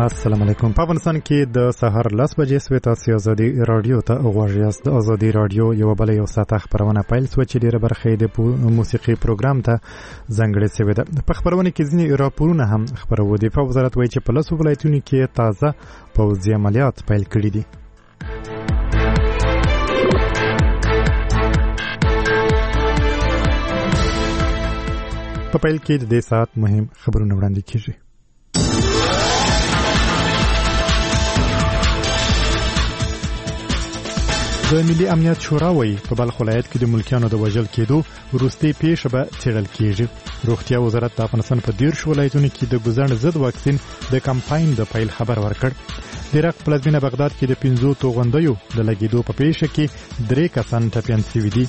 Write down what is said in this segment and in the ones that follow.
السلام علیکم. په افغانستان کې د سهار 10 بجې سوي تاسو ازادي رادیو ته غواړئ. د ازادي رادیو یو بل یو ساعت خبرونه پیل سو چې ډیره برخه د موسیقي پروګرام ته ځانګړې شوې ده. په خبرونه کې ځینې راپورونه هم خبرو دي. په وزارت وایي چې په لاسو ولایتونو کې تازه پوځي عملیات پیل کړي دي. په پیل کې د دې ساعت مهم خبرونه وړاندې کیږي. د ملي امنیت شورا وایي په بلخ ولایت کې د ملکیانو د وژل کېدو وروستۍ پیښه به څېړل کیږي. روغتیا وزارت د افغانستان په 13 ولایتونو کې د ګوزڼ ضد واکسین د کمپاین د پیل خبر ورکړ. د عراق پلازمینه بغداد کې د 15 توغندیو د لګیدو په پیښه کې 3 کسان ټپیان شوي دي.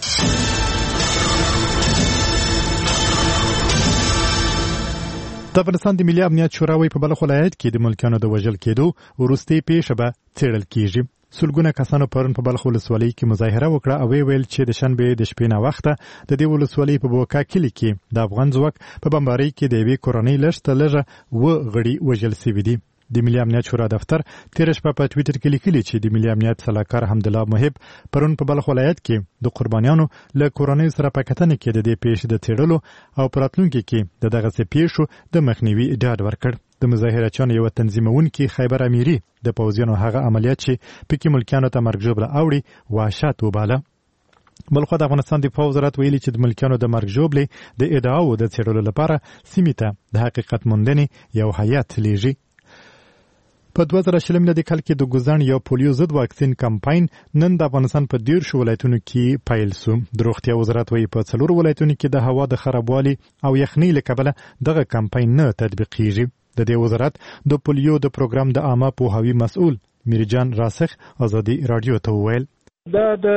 د افغانستان د ملي امنیت شورا وایي په بلخ ولایت کې د ملکیانو د وژل کېدو وروستۍ پیښه به څېړل کیږي. سلګونه کسانو پرون په بلخ ولسوالۍ کې مظاهره وکړه او ویل چې د شنبې د شپې نه وخته د دې ولسوالۍ په بوکا کلي کې د افغان ځواک په بمبارۍ کې د یوې کورنۍ لږه غړي وژل شوي دي. د ملي امنیت شورا دفتر تیر شپه په ټویټر کې لیکلي چې د ملي امنیت صلاحکار حمدالله محب پرون په بلخ ولایت کې د قربانیانو له کورنۍ سره په کتنه کې د دې پیښې د څېړلو او په راتلونکي کې د دغه پیښو د مخنیوي ډاډ ورکړ. د مظاهرچیانو یو تنظیمونکي خیبر امیری د پوځیانو هغه عملیات چې پکې ملکیانو ته مرګ ژوبله اوړي وحشت وباله. بلخو د افغانستان دفاع وزارت ویلي چې د ملکیانو د مرګ ژوبلې د ادعاو د څېړلو لپاره سیمې ته د حقیقت موندنې یو هیات لیږي. په 2020 میلادي کال کې د ګوزڼ یو پولیو ضد واکسین کمپاین نن د افغانستان په 13 ولایتونو کې پیل شو. د روغتیا وزارت وایي په 4 ولایتونو کې د هوا د خرابوالي او یخنۍ له کبله دغه کمپاین نه تطبیقیږي. د دې وزارت د پولیو د پروګرام د عامه پوهاوي مسؤل میرجان راسخ ازادي رادیو ته وویل دا د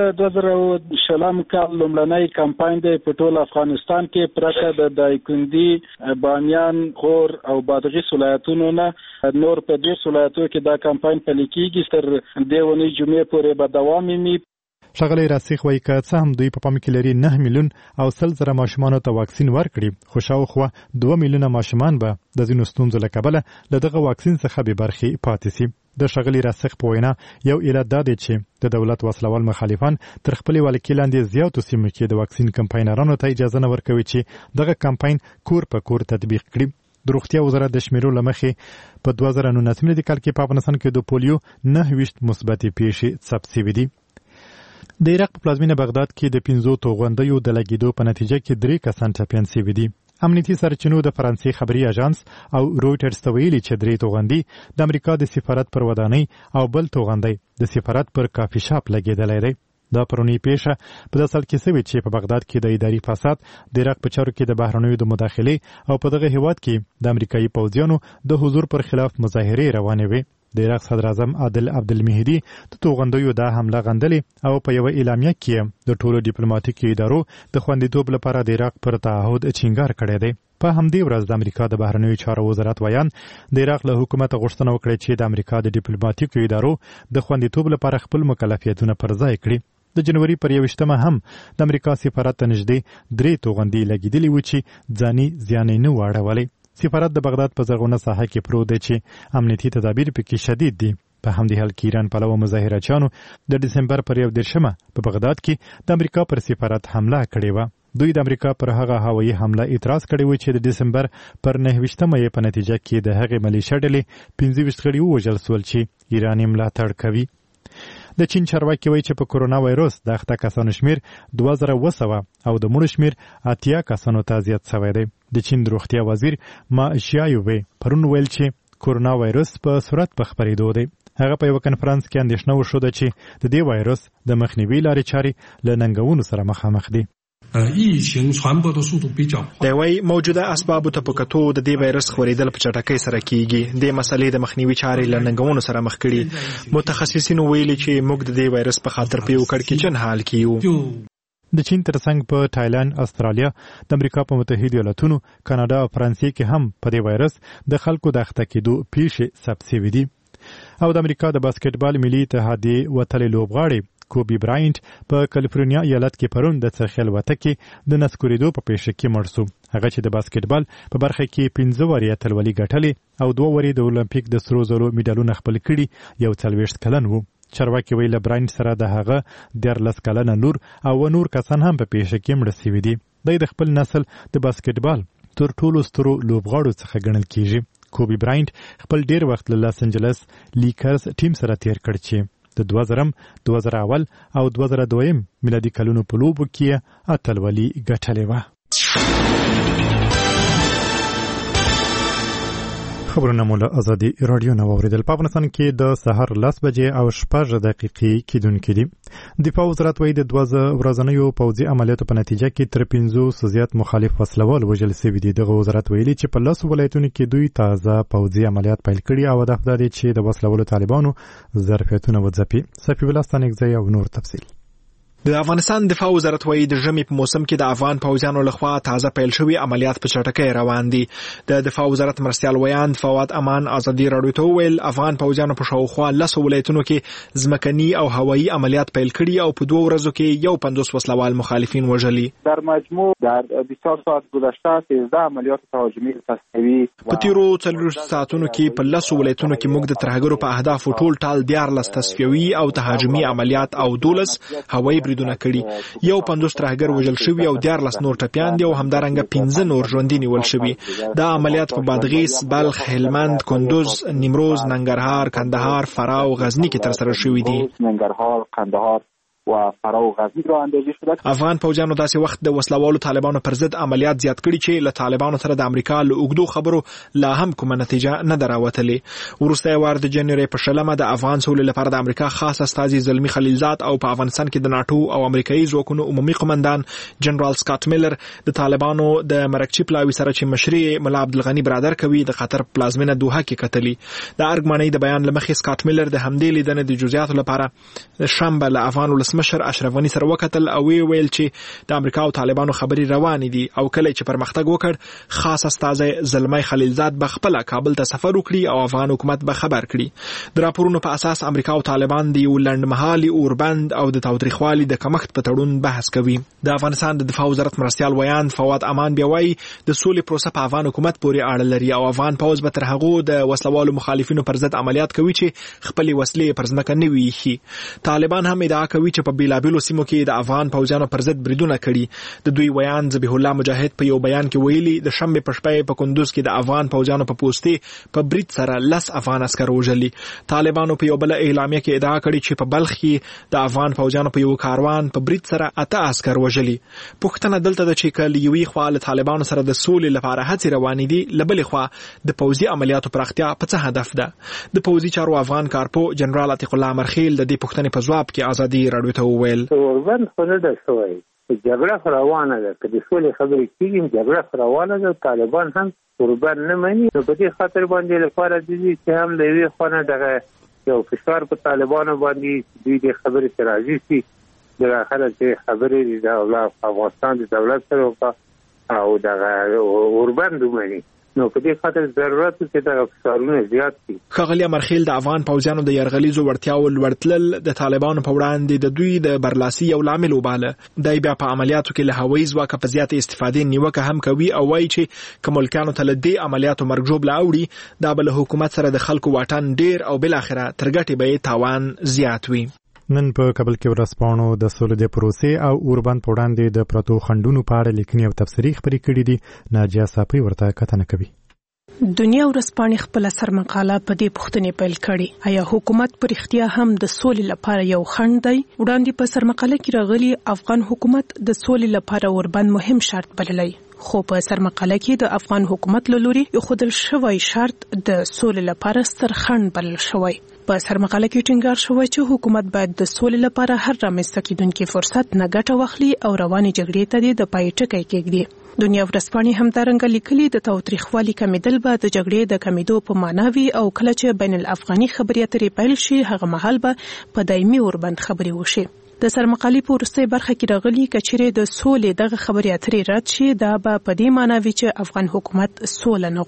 2020 کال لومړنی کمپاین دی په ټول افغانستان کې پرته د دایکندي، بامیان، غور او بادغیس ولایتونو نه نور په دې ولایتونو کې دا کمپاین پلي کیږي تر دې ونې جمعې پورې به دوام ومي. ښاغلی راسخ وایي که څه هم دوی په پام کې لري 9 میلیون او 100,000 ماشومانو ته واکسین ورکړي، خو شاوخوا 2 میلیونه ماشومان به د ځینو ستونزو له کبله له دغه واکسین څخه بې برخې پاتې شي. د ښاغلي راسخ په وینا یو علت دا دی چې د دولت وسلوال مخالفان تر خپلې ولکې لاندې زیاتو سیمو کې د واکسین کمپاینرانو ته اجازه نه ورکوي چې دغه کمپاین کور په کور تطبیق کړي. د روغتیا وزارت د شمیرو له مخې په 2019 میلادي کال کې په افغانستان کې د پولیو 29 مثبتې پیښې ثبت شوي دي. د عراق په پلازمینه بغداد کې د 15 توغندیو د لګیدو په نتیجه کې 3 کسان ټپیان شوي دي. امنیتي سرچینو د فرانسې خبري اژانس او رویټرز ته ویلي چې 3 توغندي د امریکا د سفارت پر ودانۍ او بل توغندی د سفارت پر کافي شاپ لګیدلی دی. دا پرونی پیښه په داسې حال کې شوې چې په بغداد کې د اداري فساد، د عراق په چارو کې د بهرنیو د مداخلې او په دغه هیواد کې د امریکایي پوځیانو د حضور پر خلاف مظاهرې روانې وې. د عراق صدر اعظم عادل عبدالمهدي د توغندیو دا حمله غندلې او په یو اعلامیه کې د ټولو ډیپلوماټیکي ادارو د خوندیتوب لپاره د عراق پر تعهد ټینګار کړی دی. په همدې ورځ د امریکا د بهرنیو چارو وزارت ویان د عراق له حکومت غوښتنه وکړه چې د امریکا د ډیپلوماټیکو ادارو د خوندیتوب لپاره خپل مکلفیتونه پر ځای کړي. د جنوري پر 21مه هم د امریکا سفارت ته نږدې 3 توغندي لګیدلې و چې ځاني زیان نه واړولې. سفارت د بغداد په زرغونه ساحه کې پروت دی چې امنیتي تدابیر پکې شدید دي. په همدې حال کې ایران پلوه مظاهرچیانو د دسمبر پر 21مه په بغداد کې د امریکا پر سفارت حمله کړې و. دوی د امریکا پر هغه هوایي حمله اعتراض کړی و چې د دسمبر پر 29مه په نتیجه کې د هغې ملیشیا ډلې 25 غړي ووژل شول چې ایران یې ملاتړ کوي. د چین چارواکي وایي چې په کورونا وایروس د اخته کسانو شمیر 2200 او د مړو شمیر 80 کسانو ته زیات شوی دی. د چین د روغتیا وزیر ما شیایو پرون ویل چې کورونا وایروس په سرعت په خپرېدو دی. هغه په یو کنفرانس کې اندېښنه وښوده چې د دې وایروس د مخنیوي لارې چارې له ننګونو سره مخامخ دي. د وی موجوده اسبابو ته په کتو د دې وایرس خورېدل په چټکۍ سره کیږي. د مسلې د مخنیوي چارې له ننګونو سره مخ کړي. متخصصین ویلي چې موږ د دې وایرس په خاطر په یو کړکېچن حال کې یو. د چین ترڅنګ په تایلند، استرالیا، د امریکا په متحده ایالاتونو، کاناډا او فرانسې کې هم په دې وایرس د خلکو د اخته کېدو پیښې ثبت شوي دي. او د امریکا د باسکټبال ملي اتحادیې وتلې لوبغاړې کوبي براینټ په کالیفورنیا ایالت کې پرون د څرخیل وته کې د نسکوریدو په پیښه کې مړ شو. هغه چې د باسکټبال په برخه کې 15 وری اتلولي ګټلې او 2 وری د اولمپیک د سرو زرو میډالونه خپل کړي یو 40 کلن وو. چارواکي ویل براینټ سره د هغه 14 کلن نور او نور کسان هم په پیښه کې مړ شوي دي. د خپل نسل د باسکټبال تر ټولو سترو لوبغاړو څخه ګڼل کیږي. کوبي براینټ خپل ډیر وخت له لاس انجلس لیکرز ټیم سره تیر کړ چې د 2000 اول او 2002 میلادي کلونو په لوبو کې اتلولي ګټلې و. خبرونه مو له ازادي رادیو نه واوریدل. په افغانستان کې د سحر 10 بجې او 6 دقیقې کېدونکې دي. دفاع وزارت وایي د 2 ورځنیو پوځي عملیاتو په نتیجه کې تر 500 زیات مخالف وسلوال وژل شوي دي. دغه وزارت ویلي چې په 10 ولایتونو کې دوی تازه پوځي عملیات پیل کړي او هدف دا دی چې د وسلوالو طالبانو ظرفیتونه وځپي. صفي بلاستان اگزی او نور تفصیل. د افغانستان دفاع وزارت وایي د ژمي په موسم کې د افغان پوځیانو لخوا تازه پیل شوي عملیات په چټکۍ روان دي. د دفاع وزارت مرستیال ویاند فواد امان ازادي رادیو ته وویل افغان پوځیانو په شاوخوا 10 ولایتونو کې ځمکني او هوایي عملیات پیل کړي او په 2 ورځو کې 50 وسلوال مخالفین وژلي. در مجموع در 24 ساعت گذشته 13 عملیات تهاجمی تصفیوی په تیرو 4 ساعتونو کې په 10 ولایتونو کې موږ د ترهګرو په اهداف ټول ټال 14 تصفیوي او تهاجمی عملیات او 12 هوایي بریدونه کړي. 50 ترهګر وژل شوي او 14 نور ټپیان دي او همدارنګه 15 نور ژوندي نیول شوي. دا عملیات په بادغیس، بلخ، هلمند، کندوز، نیمروز، ننګرهار، کندهار، فراه او غزنی کې ترسره شوي دي. ننګرهار، کندهار و فراه و غزنی را اندازه شده. افغان پوځیانو داسې وخت د وسلوالو طالبانو پر ضد عملیات زیات کړي چې له طالبانو سره د امریکا له اوږدو خبرو لا هم کومه نتیجه نه دراوتلې. وروسته وار د جنوري په شلمه د افغان سولې لپاره د امریکا خاص استازي زلمی خلیلزاد او په افغانستان کې د ناتو او امریکایي ځواکونو عمومي قومندان جنرال سکاټ میلر د طالبانو د مرکچی پلاوي سره چې مشري ملا عبدالغنی برادر کوي د خطر پلازمینه دوحه کې کتلی. د ارګمنۍ د بیان لمخې سکاټ میلر د همدې لیدنې د جزئیاتو لپاره شنبه له افغان ولسمشر اشرف غنی سره وکتل او ویل چې د امریکا او طالبانو خبرې روانې دي او کله چې پرمختګ وکړ خاص استازی زلمی خلیلزاد به خپل کابل ته سفر وکړي او افغان حکومت به خبر کړي. د راپورونو په اساس امریکا او طالبان د یو لنډمهالي اوربند او د تاوتریخوالي د کمښت په تړون بحث کوي. د افغانستان د دفاع وزارت مرستیال ویاند فواد امان بیا وایي د سولې پروسه په افغان حکومت پورې اړه لري او افغان پوځ به تر هغو د وسلوالو مخالفینو پر ضد عملیات کوي چې خپل وسلې پر ځمکه نه وي. طالبان هم ادعا کوي چې په بیلابیلو سیمو کې د افغان پوځیانو پر ضد بریدونه کړي. د دوی ویان ذبیح الله مجاهد په یو بیان کې ویلي د شنبه په شپه په کندوز کې د افغان پوځیانو په پوسټي په برید سره 10 افغان عسكر وژلي. طالبانو په یو بل اعلامیه کې ادعا کړې چې په بلخ کې د افغان پوځیانو په یو کاروان په برید سره 8 عسكر وژلي. پښتنه دلته د چې کلیوي خوا له طالبانو سره د سولې لپاره هڅې روانې دي. لبلې خوا د پوځي عملیاتو پراختیا په څه هدف ده؟ د پوځي چارو افغان کارپو جنرال عتیق الله مرخیل د دې پښتنې په ځواب کې ازادي رادیو ته وویل اوربند خو نه ده شوی، جګړه روانه ده. که د سولې خبرې کېږي جګړه روانه ده. طالبان هم اوربند نه مني. نو په دې خاطر باندې لپاره دي چې هم د یوې خوا نه دغه یو فشار په طالبانو باندې دوی د خبرې ته راضي شي. د آخره چې خبرې د افغانستان د دولت سره او دغه اوربند ومني. نو په دې خاطر ضرورت چې دا فشارونه زیات دي. ښاغلی امرخیل د افغان پوځیانو د یرغلیزو وړتیاو لوړتلل د طالبانو په وړاندې د دوی د برلاسي یو لامل وباله. دای بیا په عملیاتو کې له هوایي ځواکه په زیاتې استفادې نیوکه هم کوي او وایي چې که ملکیانو ته له دې عملیاتو مرګ ژوبله اوړي دا به له حکومت سره د خلکو واټن ډیر او بالاخره تر ګټې به یې تاوان زیات وي. نن په کابل کې ورځپاڼو د سولې د پروسې او اوربند په وړاندې د پرتو خنډونو په اړه لیکنې او تفسیري خبرې کړې دي. ناجیه صافی ورته کتنه کوي. دنیا ورځپاڼې خپل سرمقاله په دې پوښتنې پیل کړې، آیا حکومت پر اختیار هم د سولې لپاره یو خنډ دی؟ وړاندې په سرمقاله کې راغلي افغان حکومت د سولې لپاره اوربند مهم شرط بللی، خو په سرمقاله کې د افغان حکومت له لوري یوښودل شوی شرط د سولې لپاره ستر خنډ بلل شوی. په سرمقاله کې ټینګار شوی چې حکومت باید د سولې لپاره هر رامنځته کېدونکي فرصت نه ګټه واخلي او روانې جګړې ته د پای ټکی کېږدي. دنیا ورځپاڼې همدارنګه لیکلي د تاوتریخوالي کمیدل به د جګړې د کمیدو په معنا وي او کله چې بین الافغاني خبرې اترې پیل شي هغه مهال به په دایمي اوربند خبرې وشي. د سرمقالې په وروستۍ برخه کې راغلي کچېرې د سولې دغه خبرې اترې رد شي دا به په دې معنا وي چې افغان حکومت سوله نه غواړي.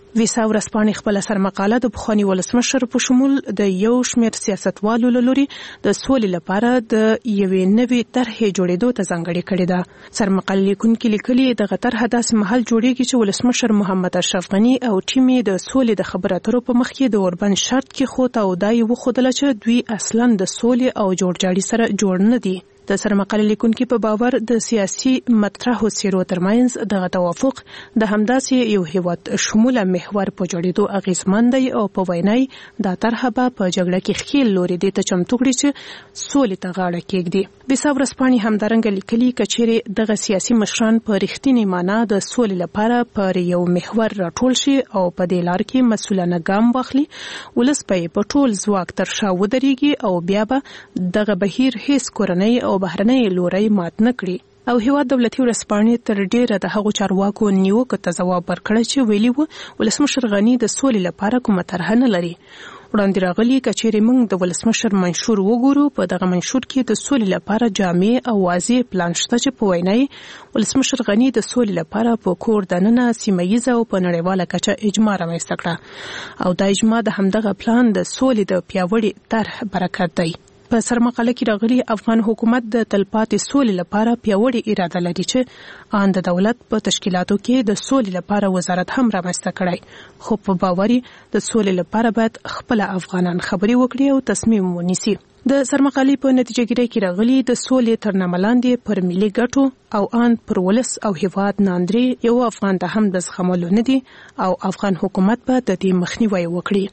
ویسا ورځپاڼې خپل سرمقاله د پخوانی ولسمشر په شمول د یو شمېر سیاستوالو لوري د سولې لپاره د یوې نوې طرحې جوړېدو ته ځانګړې کړې ده. سرمقاله لیکونکي لیکلي دغه طرحه داسې مهال جوړېږي چې ولسمشر محمد اشرف غني او ټیم یې د سولې د خبرو اترو په مخ کې د اوربند شرط کې خو او دای وخدل چې دوی اصلاً د سولې او جوړجاړي سره جوړ نه دي. د سرمقاله لیکونکي په باور د سیاسي مطرحو څیرو ترمنځ دغه توافق د همداسې یو هیواد شموله محور په جوړېدو اغیزمن دی او په وینای دا طرحه به په جګړه کې خېل لوري د ته چمتو کړي چې سولې ته غاړه کېږدي. ویسا ورځپاڼې همدارنګه لیکلي کچېرې دغه سیاسي مشران په رښتینی معنا د سولې لپاره پر یو محور راټول شي او په دې لار کې مسؤلانه ګام واخلي، ولس په ټول ځواک تر شا ودرېږي او بیا به دغه بهیر هیڅ کورنۍ او بهرنۍ لوري مات نه کړي. او هیواد دولتي ورځپاڼې تر ډیره د هغو چارواکو نیوکو ته ځواب ورکړی چې ویلي وو ولسمشر غني د سولې لپاره کومه طرحه نه لري. وړاندې راغلي کچېرې موږ د ولسمشر منشور وګورو، په دغه منشور کې د سولې لپاره جامع او واضح پلان شته چې په وینای ولسمشر غني د سولې لپاره په کور دننه سیمه ییزه او په نړیواله کچه اجماع رامنځته کړه او دا اجماع د همدغه پلان د سولې د پیاوړي طرح برکت دی. په سرمقاله کې راغلي افغان حکومت د تلپاتې سولې لپاره پیاوړې اراده لري چې آن د دولت په تشکیلاتو کې د سولې لپاره وزارت هم رامنځته کړی، خو په باوري د سولې لپاره باید خپل افغانان خبرې وکړي او تصمیم ونیسي. د سرمقالې په نتیجه ګیری کې راغلي د سولې تر نامه لاندې پر ملي ګټو او آن پر ولس او هیواد ناندري یو افغان ته هم د زغملو نه دي او افغان حکومت به د دې مخنیوي وکړي.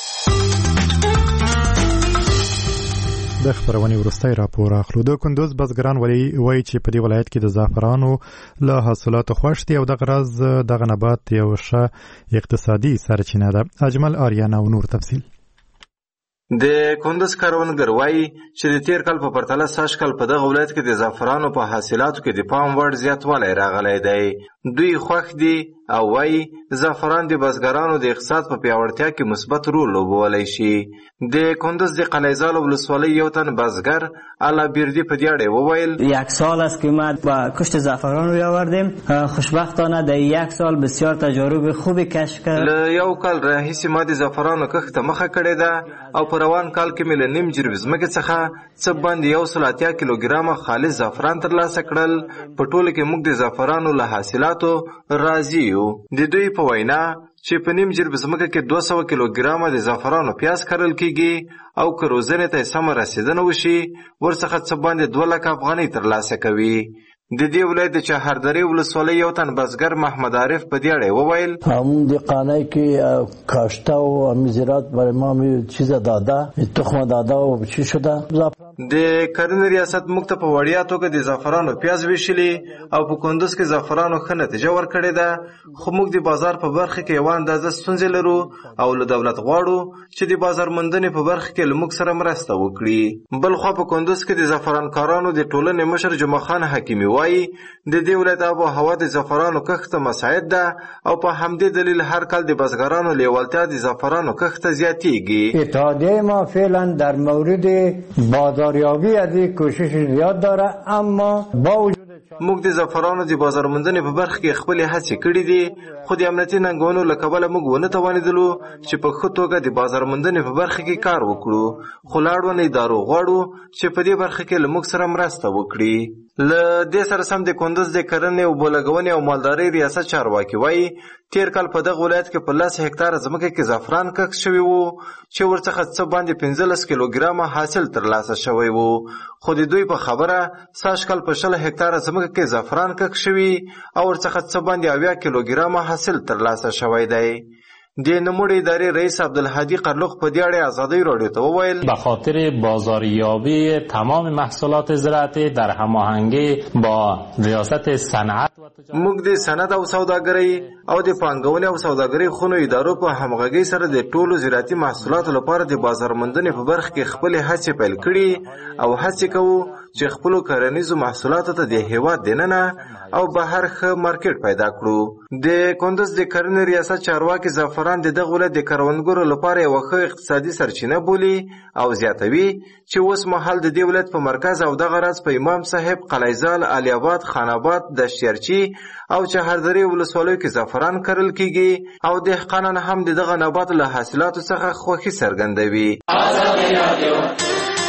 د خبرونې وروستی راپور اخلو. د کندوز بزګران وایي چې په دې ولایت کې د زعفرانو له حاصلاتو خوښ دي او دغه راز دغه نبات یو ښه اقتصادي سرچینه ده. اجمل آریانا او نور تفصیل. د کندوز کروندګر وایي چې د تیر کال په پرتله سږ کال په دغه ولایت کې د زعفرانو په حاصلاتو کې د پام وړ زیاتوالی راغلی دی. دوی خوښ دي او وایي زعفران د بزګرانو د اقتصاد په پیاوړتیا کې مثبت رول لوبولی شي. د کندوز د قلیزال ولسوالۍ یو تن بزګر الا بیردی په دې اړه وویل یک سال است که ما با کشت زعفران روی آوردیم. خوشبختانه در یک سال بسیار تجارب خوبی کشف کرد. له یو کال راهیسې ما د زعفرانو کښت ته مخه کړې ده او په روان کال کې مې له نیم جریب ځمکې څخه څه باندې 180 کیلوګرامه خالص زعفران ترلاسه کړل. په ټوله کې موږ د زعفرانو له حاصلاتو راضي یو. د دوی په وینا چې په نیم جریب ځمکه کې 200 کیلوګرامه د زعفرانو پیاز کرل کیږي او که روزنې ته سم رسیدنه وشي ورڅخه څه باندې 2 لک افغانۍ ترلاسه کوي. د دې ولایت د چهاردری ولسوالۍ یو تن بزګر محمد عارف په دې اړه وویل همون د قانای کې کاشته او زراعت برای ما چیز داده تخم داده او چی شده. د کرنې ریاست موږ ته په وړیا توګه د زعفرانو پیاز ویشلي او په کندوز کې زعفرانو ښه نتیجه ورکړې ده، خو موږ د بازار په برخه کې یوه اندازه ستونزې لرو او له دولت غواړو چې د بازار موندنې په برخه کې له موږ سره مرسته وکړي. بل خوا په کندوز کې د زعفرانکارانو د ټولنې مشر جمعه خان حکیمي وایي د دې ولایت آب و هوا د زعفرانو کښت ته مساعد ده او په همدې دلیل هر کال د بزګرانو لیوالتیا د زعفرانو کښت ته زیاتیږي. اتحادیه ما فعلا در مورد بازاریابی از این کوشش زیاد داره، اما با وجود موږ د زعفرانو د بازار موندنې په برخه کې خپلې هڅې کړې دي، خو د امنیتي ننګونو له کبله موږ ونه توانېدلو چې په ښه توګه د بازار موندنې په برخه کې کار وکړو، خو له اړونو ادارو غواړو چې په دې برخه کې له موږ سره مرسته وکړي. له دې سره سم د کندوز د کرنې اوبه لګونې او مالدارۍ ریاست چارواکي وایي تیر کال په دغه ولایت کې په 10 هکتاره ځمکه کې زعفران کښت شوی وو چې ورڅخه څه باندې 15 کیلوګرامه حاصل ترلاسه شوی وو، خو د دوی په خبره سږ کال په 60 هکتاره ځمکه کې زعفران کښت شوی او ورڅخه څه باندې 80 کیلوګرامه حاصل ترلاسه شوی دی. د نموړي ادارې رئیس عبدالهادی قرلوق په دې اړه ازادۍ راډیو ته وویل به خاطر بازاریابی تمام محصولات زراعتی در هماهنگی با ریاست صنعت موږ د صنعت او سوداګرۍ او د پانګونې او سوداګرۍ خونو ادارو په همغږۍ سره د ټولو زراعتي محصولاتو لپاره د بازار موندنې په برخه کې خپل هڅې پیل کړي او هڅې کوو چې خپل کرنیزو محصولاتو ته د هیواد دننه او بهر ښه مارکیټ پیدا کړو. د کندز د کرنې ریاست چارواکي زعفران د دغه ولایت د کروندګرو لپاره یو ښه اقتصادي سرچینه بولي او زیاتوي چې اوس مهال د دې ولایت په مرکز او دغه راز په امام صاحب، قلعه‌زال، علی آباد، خان آباد، دشتیارچی او چهاردری ولسوالیو کې زعفران کرل کیږي او دهقانان هم دغه نبات له حاصلاتو څخه خوښي څرګندوي.